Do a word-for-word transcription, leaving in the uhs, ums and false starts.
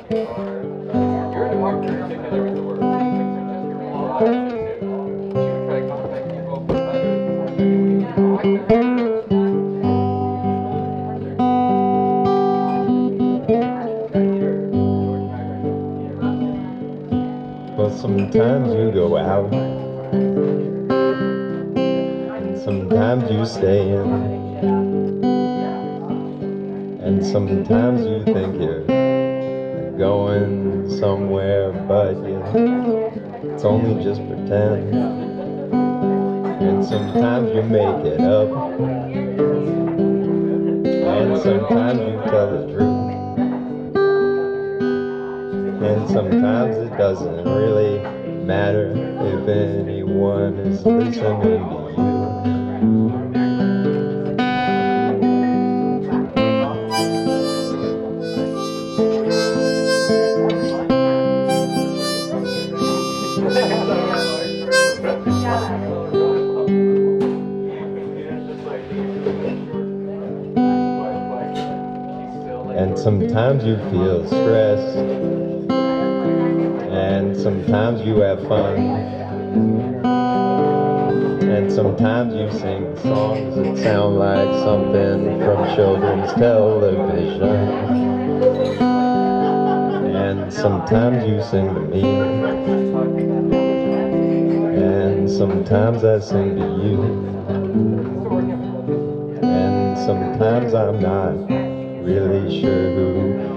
Your department in particular is the worst. Like, so just your law, she would try to contact people, put letters, and I Well, sometimes you go out, and sometimes you stay in, and sometimes you think you're going somewhere, but you, it's only just pretend. And sometimes you make it up, and sometimes you tell the truth, and sometimes it doesn't really matter if anyone is listening to you. And sometimes you feel stressed, and sometimes you have fun, and sometimes you sing songs that sound like something from children's television, and sometimes you sing to me, and sometimes I sing to you, and sometimes I'm not really sure who